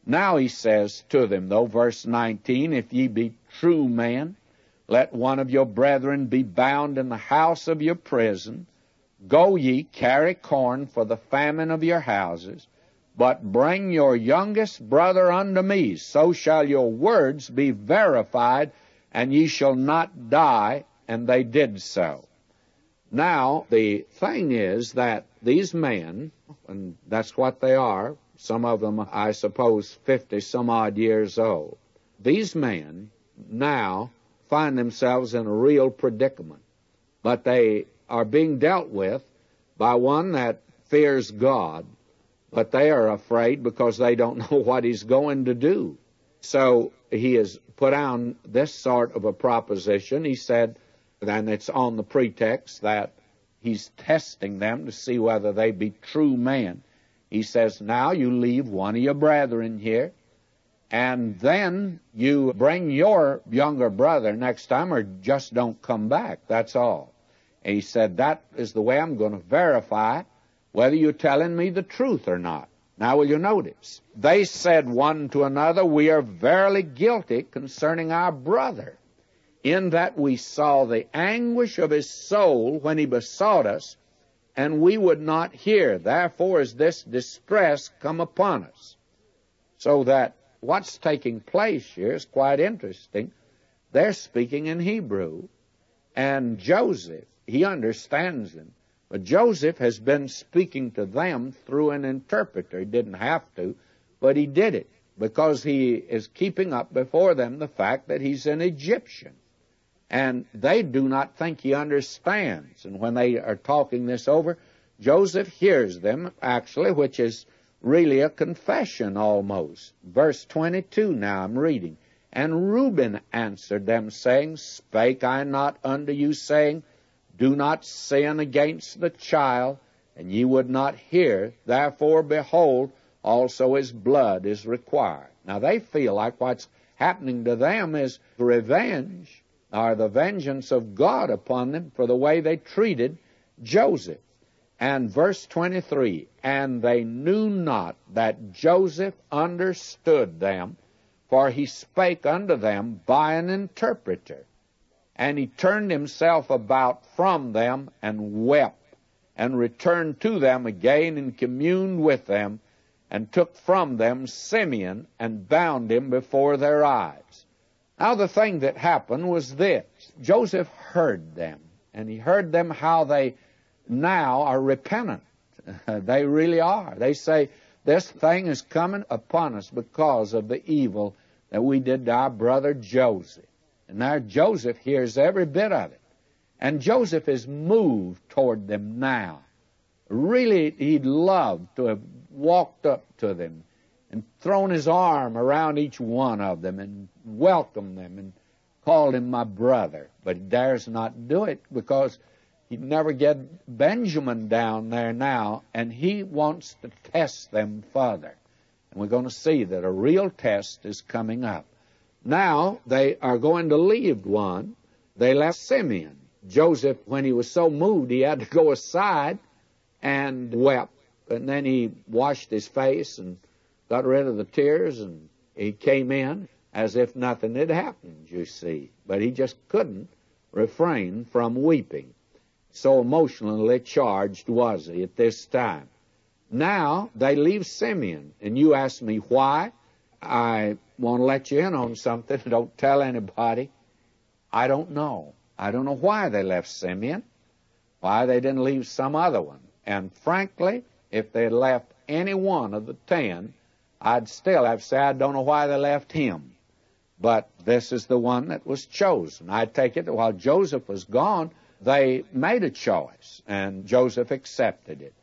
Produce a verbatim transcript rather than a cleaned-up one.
Now he says to them, though, verse nineteen, if ye be true men, let one of your brethren be bound in the house of your prison. Go ye, carry corn for the famine of your houses, but bring your youngest brother unto me, so shall your words be verified, and ye shall not die. And they did so. Now, the thing is that these men, and that's what they are, some of them, I suppose, fifty some odd years old, these men now find themselves in a real predicament. But they are being dealt with by one that fears God, but they are afraid because they don't know what he's going to do. So he has put on this sort of a proposition. He said, and it's on the pretext that he's testing them to see whether they be true men. He says, now you leave one of your brethren here, and then you bring your younger brother next time, or just don't come back. That's all. And he said, that is the way I'm going to verify whether you're telling me the truth or not. Now will you notice? They said one to another, we are verily guilty concerning our brother, in that we saw the anguish of his soul when he besought us, and we would not hear. Therefore is this distress come upon us. So that what's taking place here is quite interesting. They're speaking in Hebrew, and Joseph, he understands them. But Joseph has been speaking to them through an interpreter. He didn't have to, but he did it because he is keeping up before them the fact that he's an Egyptian. And they do not think he understands. And when they are talking this over, Joseph hears them, actually, which is really a confession almost. Verse twenty-two now I'm reading. And Reuben answered them, saying, spake I not unto you, saying, do not sin against the child, and ye would not hear. Therefore, behold, also his blood is required. Now they feel like what's happening to them is revenge, or the vengeance of God upon them for the way they treated Joseph. And verse twenty-three, and they knew not that Joseph understood them, for he spake unto them by an interpreter. And he turned himself about from them and wept, and returned to them again and communed with them, and took from them Simeon and bound him before their eyes. Now the thing that happened was this. Joseph heard them, and he heard them how they now are repentant. They really are. They say, this thing is coming upon us because of the evil that we did to our brother Joseph. And now Joseph hears every bit of it. And Joseph is moved toward them now. Really, he'd love to have walked up to them and thrown his arm around each one of them and welcomed them and called him my brother. But he dares not do it because he'd never get Benjamin down there now, and he wants to test them further. And we're going to see that a real test is coming up. Now they are going to leave one. They left Simeon. Joseph, when he was so moved, he had to go aside and wept. And then he washed his face and got rid of the tears, and he came in as if nothing had happened, you see. But he just couldn't refrain from weeping. So emotionally charged was he at this time. Now they leave Simeon, and you ask me why. I want to let you in on something. Don't tell anybody. I don't know. I don't know why they left Simeon, why they didn't leave some other one. And frankly, if they had left any one of the ten, I'd still have to say I don't know why they left him. But this is the one that was chosen. I take it that while Joseph was gone, they made a choice, and Joseph accepted it.